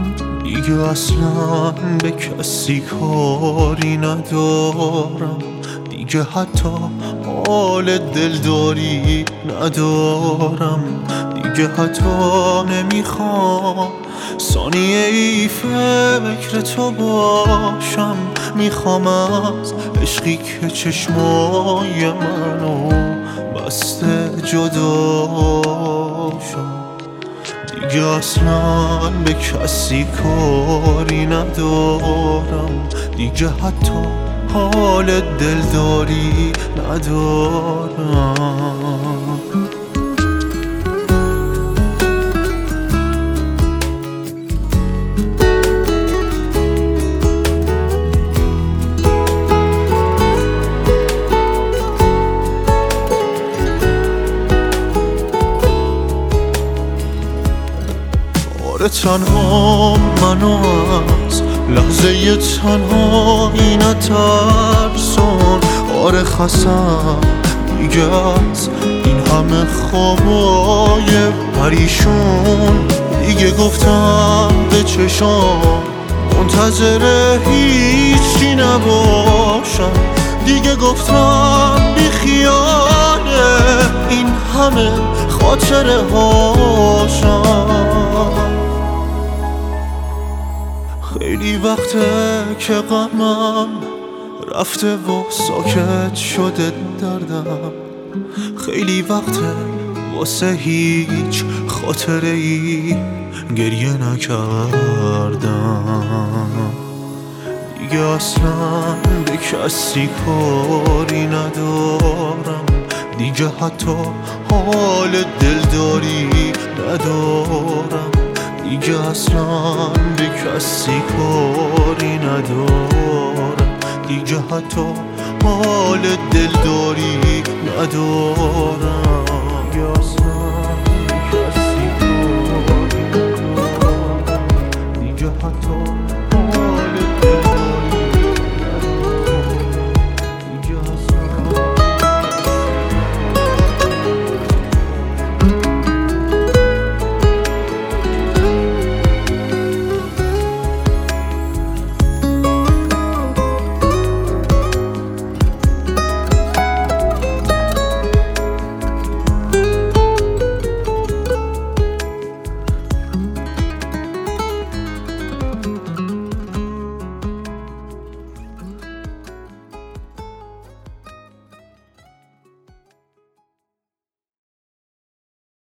دیگه اصلا به کسی کاری ندارم، دیگه حتی حال دلداری ندارم، دیگه حتی نمیخوام ثانیه ای فکر تو باشم. میخوام از عشقی که چشمای منو بسته جداشم. دیگه اصلا به کسی کاری ندارم، دیگه حتی حال دلداری ندارم. تنها منو از لحظه تنهایی نترسون. آره خستم دیگه از این همه خوابای پریشون. دیگه گفتم به چشام منتظر هیچی نباشم، دیگه گفتم بی خیال این همه خاطره هاشم. خیلی وقته که غمم رفته و ساکت شده دردم، خیلی وقته واسه هیچ خاطره ای گریه نکردم. دیگه اصلا به کسی کاری ندارم، دیگه حتی حال دلداری ندارم، دیگه اصلا به کسی کاری ندارم، دیگه حتی حال دلداری ندارم.